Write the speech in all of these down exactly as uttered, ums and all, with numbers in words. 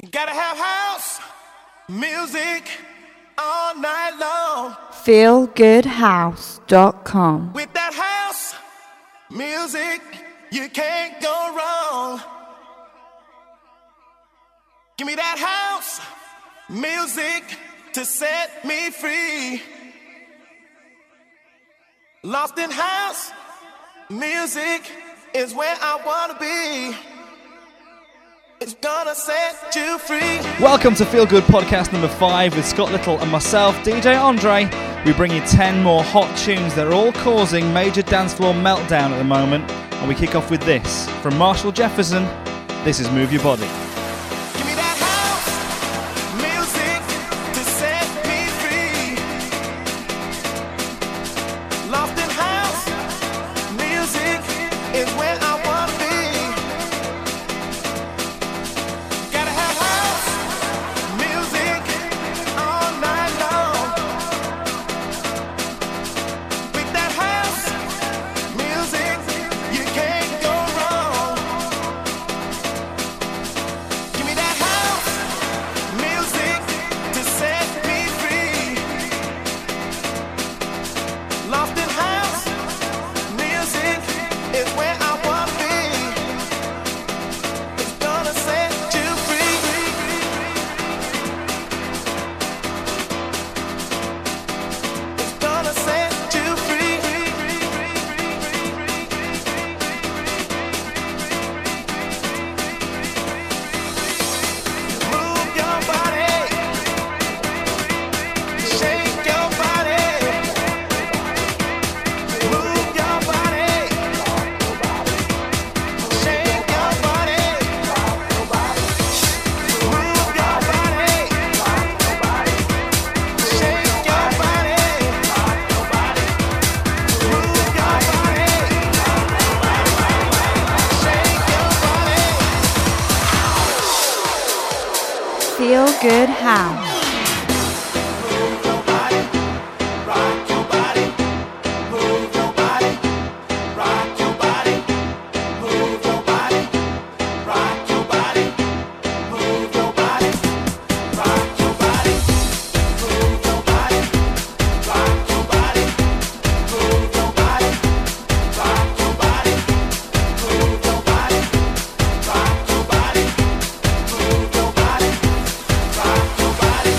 Gotta have house music all night long. feel good house dot com. With that house music, you can't go wrong. Give me that house music to set me free. Lost in house music is where I wanna be. It's gonna set you free. Welcome to Feel Good Podcast number five with Scott Little and myself, D J Andre. We bring you ten more hot tunes that are all causing major dance floor meltdown at the moment. And we kick off with this. From Marshall Jefferson, this is Move Your Body. Give me that house music to set me free. Lost in house music is where I wanna be. Gotta have house music all night long. With that house music, you can't go wrong. Give me that house music to set me free. Lost in house music is where I wanna be. It's gonna set you free. It's gonna set you free. Move your body, shake your body. Move your body, shake your body. Move your body, shake your body. Move your body, shake your body. Feel good house. Move your body, rock your body. Move your body, rock your body. Move your body, rock your body. Move your body, rock your body. Move your body, rock your body. Move your body, rock your body. Move your body, rock your body. Move your body, rock your body.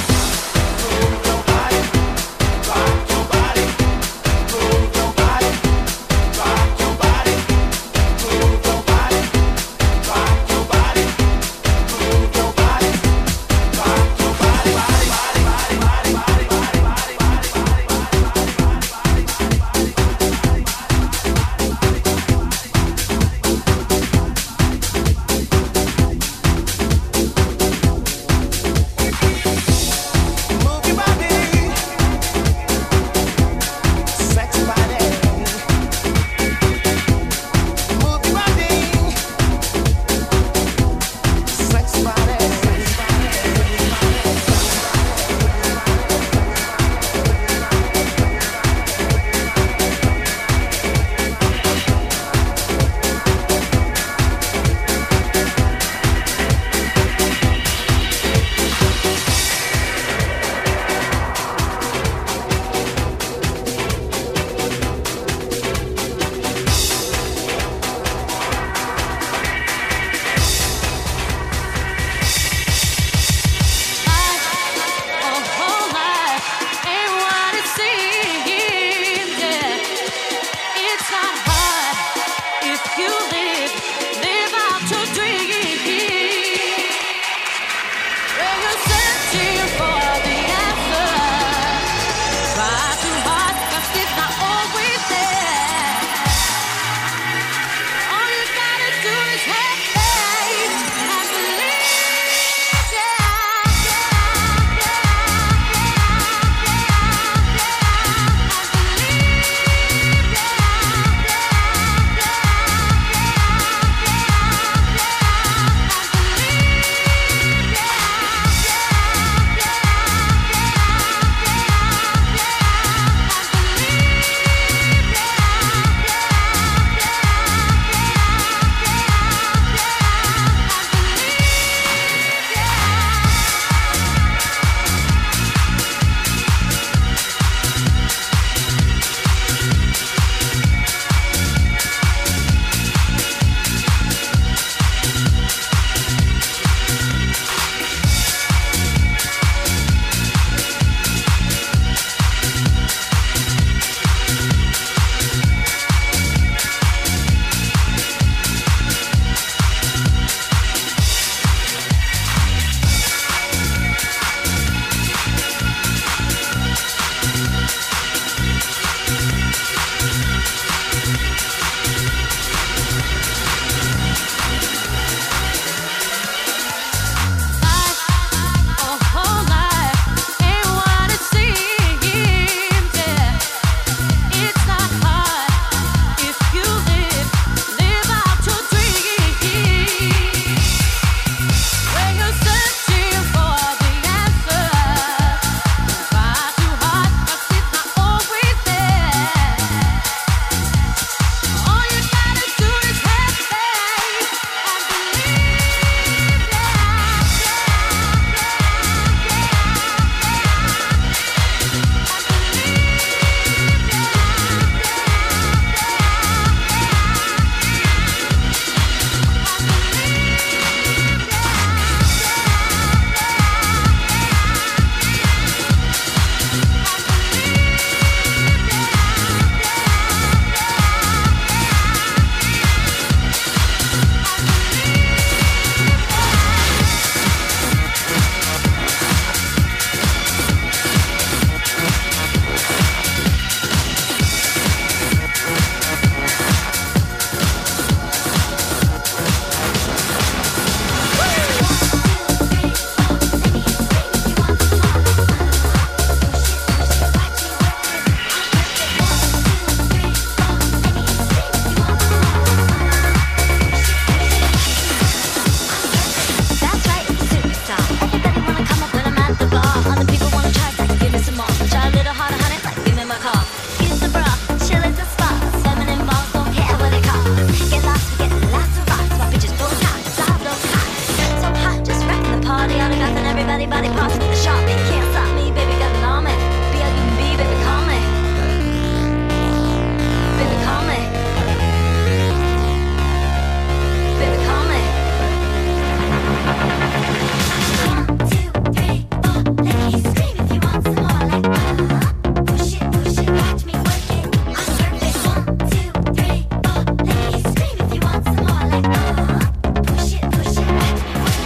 body parts with the sharp beat. Can't stop me, baby, got an army. B L U B, baby, call me. Baby, call me. Baby, call me. One, two, three, four. Let me scream if you want some more. Like, uh, push it, push it, watch me work it. I'm perfect. One, two, three, four. Let me scream if you want some more. Like, uh, push it, push it, watch me work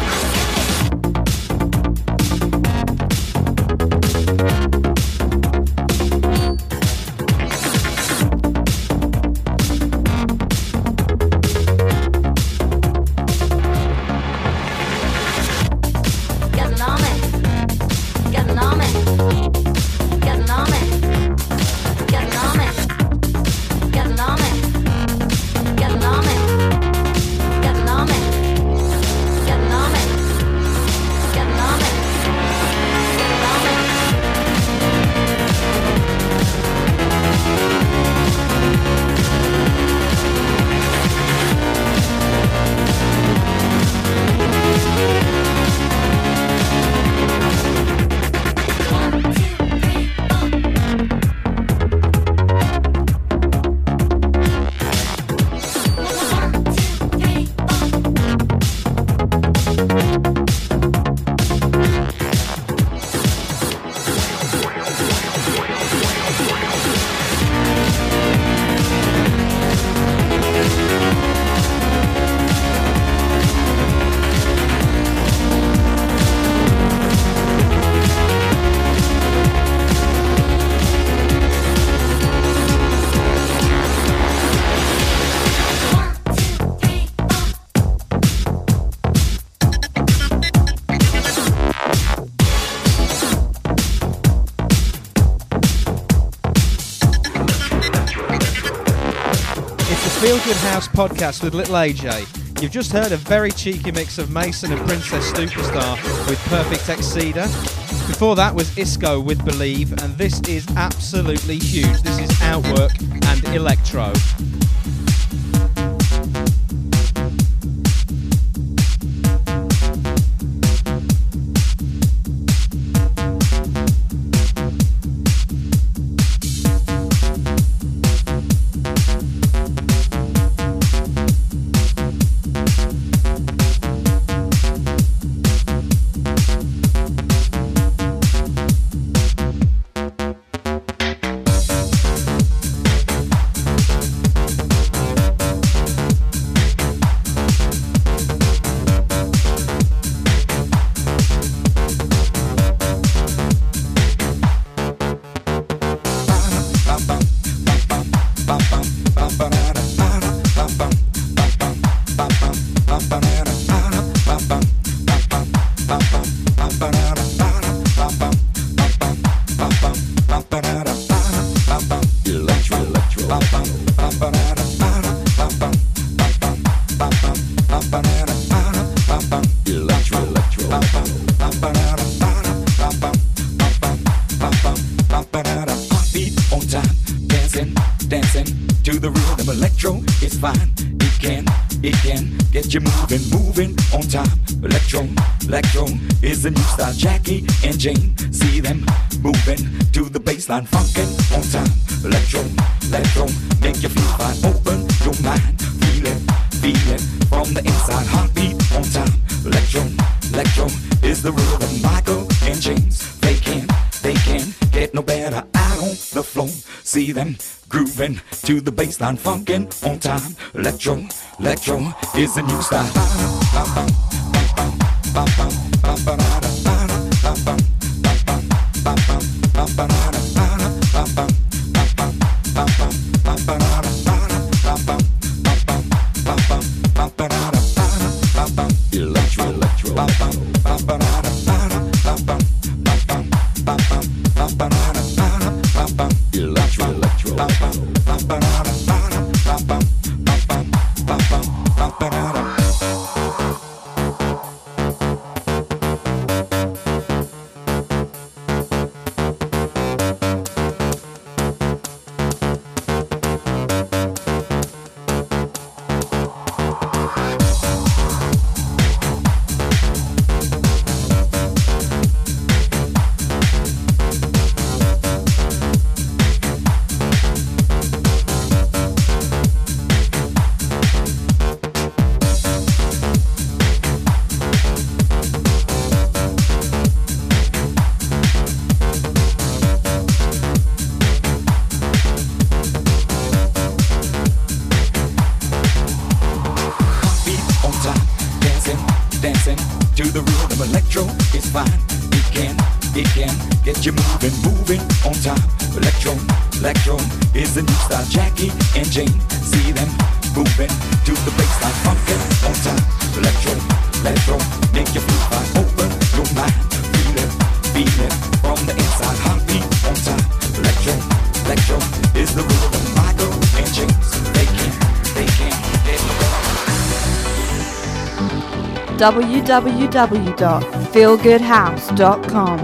Got an army, got an army, got an army, got an army, got an army, got an army, got an army, got an army, got an army, got an army. One, two, three, four. One, two, three, four. One, two, three, four. It's the Feel Good House podcast with Little A J. You've just heard a very cheeky mix of Mason and Princess Superstar with Perfect Exceeder. Before that was Isco with Believe, and this is absolutely huge. This is Outwork and Electro. Beat on time, dancing, dancing to the rhythm. Electro is fine. It can, it can get you moving, moving on time. Electro, electro is the new style. Jackie and Jane, see them moving to the baseline, funkin' on time. Electro, electro, make you feel fine. Open your mind, feel it, feel it from the inside. Heartbeat on time. Electro, electro is the rhythm. Michael and James, they can, they can get no better out on the floor. See them grooving to the baseline, funkin' on time. Electro, electro is the new style. Electro, electro. Electro, electro. electro is fine. It can, it can get you moving, moving on time. Electro, electro is the new style. Jackie and Jane, see them moving to the baseline, funkin' on time. Electro, electro, make you feel fine. Open your mind, feel it, feel it from the inside. Heartbeat on time. Electro, electro is the rhythm. Michael and James, they can, they can get w w w dot feel good house dot com.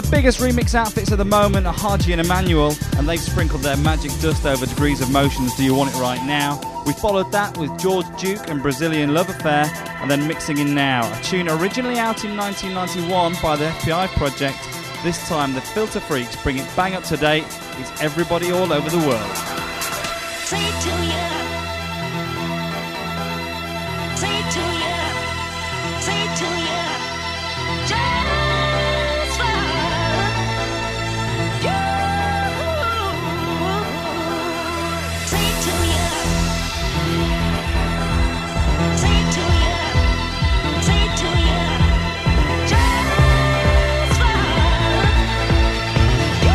the biggest remix outfits at the moment are Haji and Emmanuel, and they've sprinkled their magic dust over Degrees of Motion's Do You Want It Right Now. We followed that with George Duke and Brazilian Love Affair, and then Mixing In Now, a tune originally out in nineteen ninety-one by the F B I Project. This time the Filter Freaks bring it bang up to date. It's Everybody All Over the World. Say it to ya. Say it to ya. Say it to ya. Just for you. Say it to ya. Say it to ya. Say it to ya. Just for you.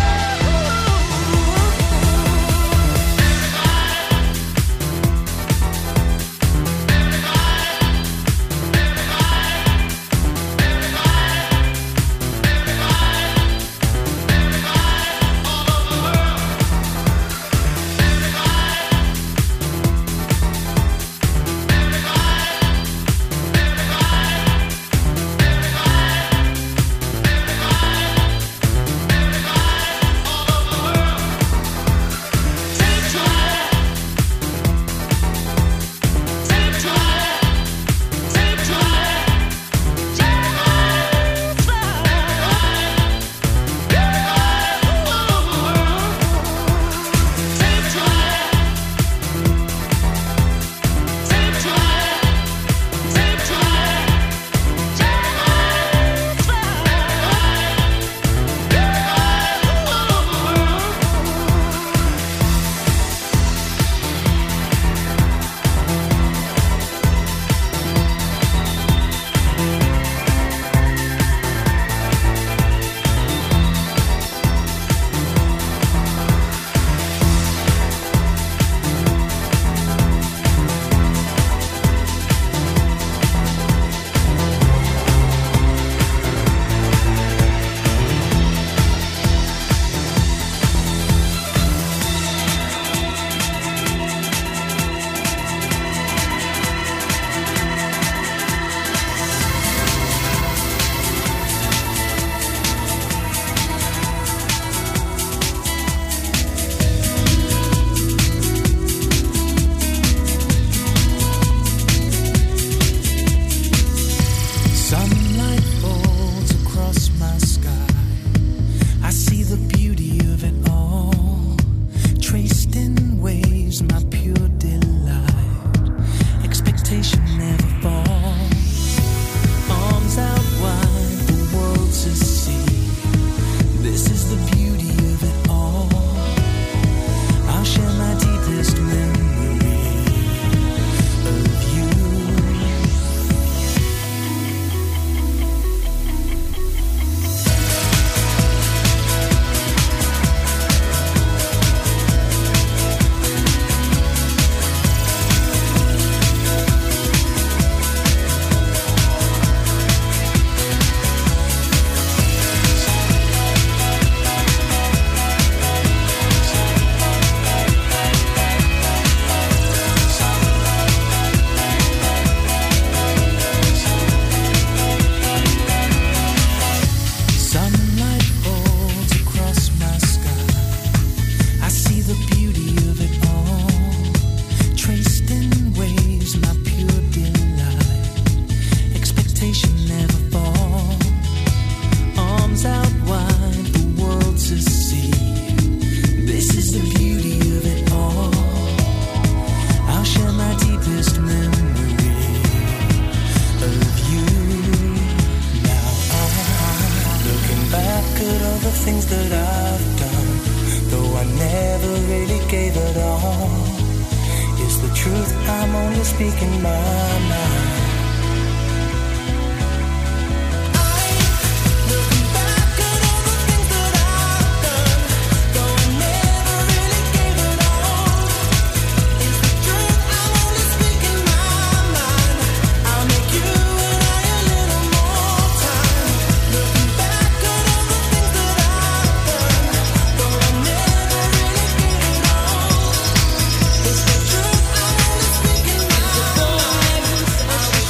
Speaking my mind. Speaking my mind.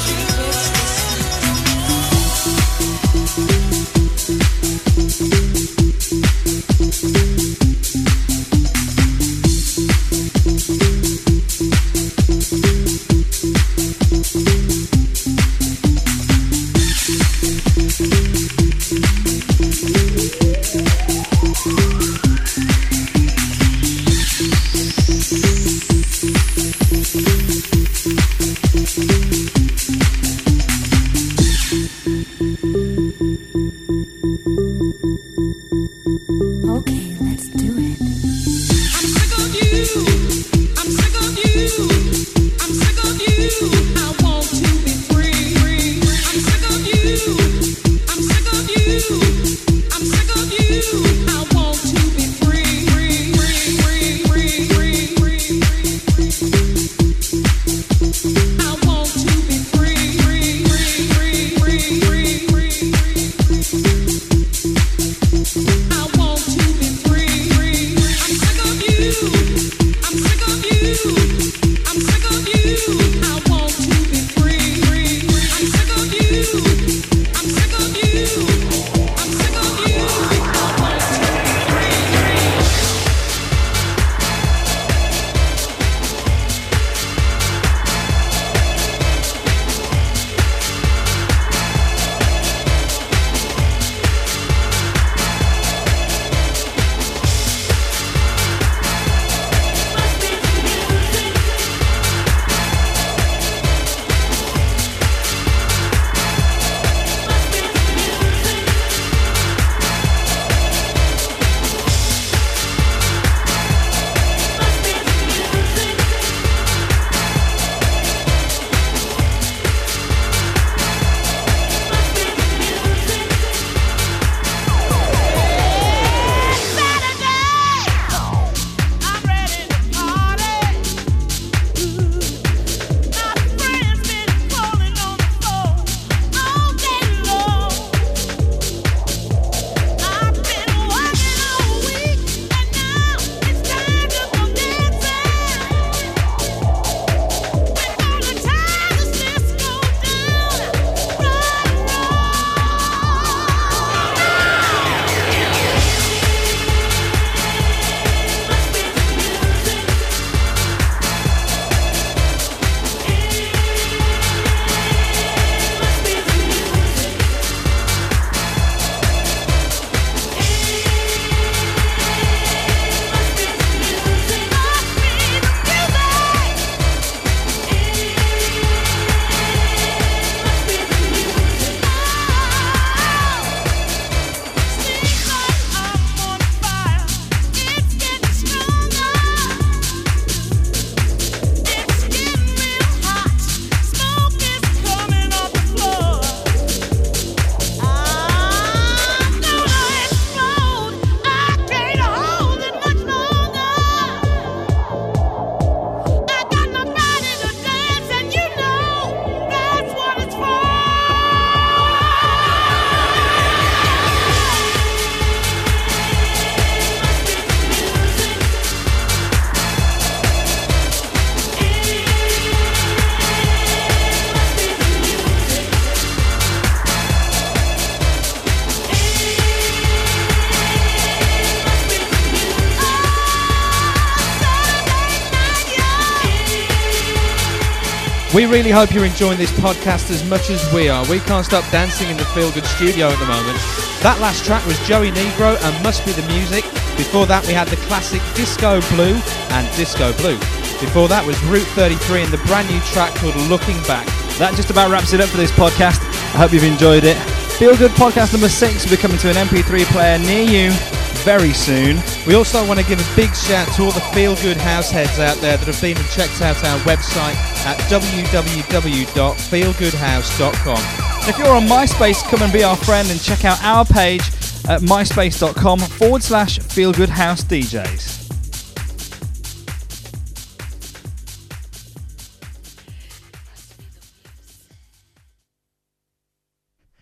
We really hope you're enjoying this podcast as much as we are. We can't stop dancing in the Feel Good studio at the moment. That last track was Joey Negro and Must Be the Music. Before that we had the classic Disco Blue and Disco Blue. Before that was Route thirty-three and the brand new track called Looking Back. That just about wraps it up for this podcast. I hope you've enjoyed it. Feel Good podcast number six will be coming to an M P three player near you very soon. We also want to give a big shout to all the Feel Good house heads out there that have been and checked out our website at w w w dot feel good house dot com. If you're on MySpace, come and be our friend and check out our page at myspace dot com forward slash feelgoodhousedjs.